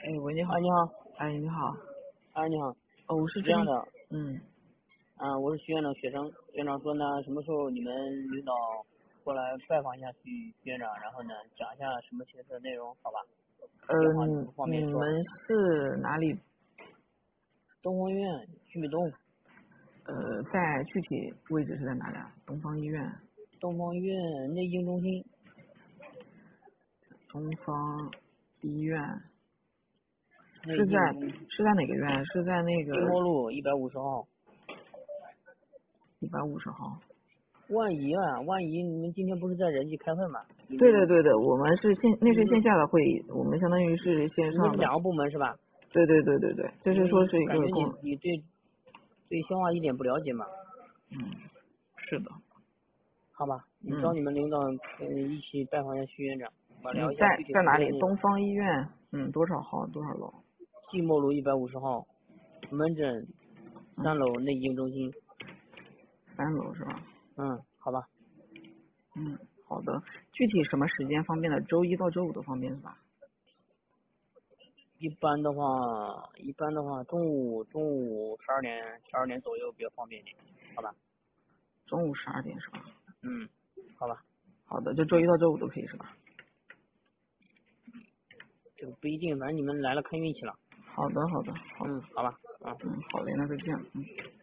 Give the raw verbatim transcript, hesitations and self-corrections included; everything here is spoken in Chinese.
哎，喂，你好。 啊，你好。 哎，你好。 啊，你好。 哦，我是这样的。 嗯。 啊，我是学院的学生。学长说呢，什么时候你们领导过来拜访一下徐学长，然后呢讲一下什么学科内容，好吧？ 呃， 电话不方便说。 你们是哪里？ 东方医院徐美东。 呃，在具体位置是在哪里啊？东方医院。 东方医院内经中心。 东方医院。 内是在经是在哪个院？是在那个金波路一百五十号。 一百五十号。 万一啊，万一你们今天不是在人际开会吗？ 对的对的，我们是线那是线嗯下的会议，我们相当于是线上的。 你们是两个部门是吧？ 对对对对对，就是说是一感觉你个公。 你对对消化一点不了解嘛？ 嗯，是的。 好吧，你找嗯。 你们领导嗯一起拜访一下徐院长，我聊嗯， 一下在具体在哪里？ 工作内容。 东方医院。嗯，多少号？多少楼？ 寂寞路一百五十号，门诊三楼内经中心。 三楼是吧？ 嗯，好吧。 嗯，好的。具体什么时间方便的？周一到周五都方便是吧？ 一般的话，一般的话，中午中午十二点十二点左右比较方便一点，好吧？ 中午十二点是吧？ 嗯，好吧。 好的，就周一到周五都可以是吧？ 这个不一定，反正你们来了看运气了。 好的，好的，好的。 嗯，好吧。嗯。 嗯，好嘞，那就这样。嗯。